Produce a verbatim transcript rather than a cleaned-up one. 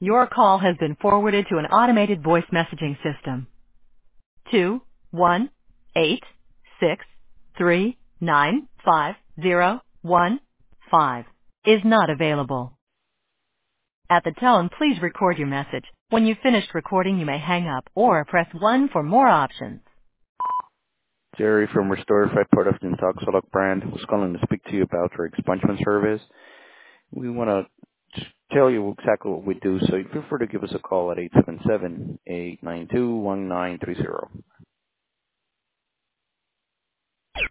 Your call has been forwarded to an automated voice messaging system. Two one eight six three nine five zero one five is not available. At the tone, please record your message. When you've finished recording, you may hang up or press one for more options. Jerry from Restorify, part of the Intoxilog brand, was calling to speak to you about our expungement service. We want to tell you exactly what we do, so feel free to give us a call at eight seven seven, eight nine two, one nine three zero.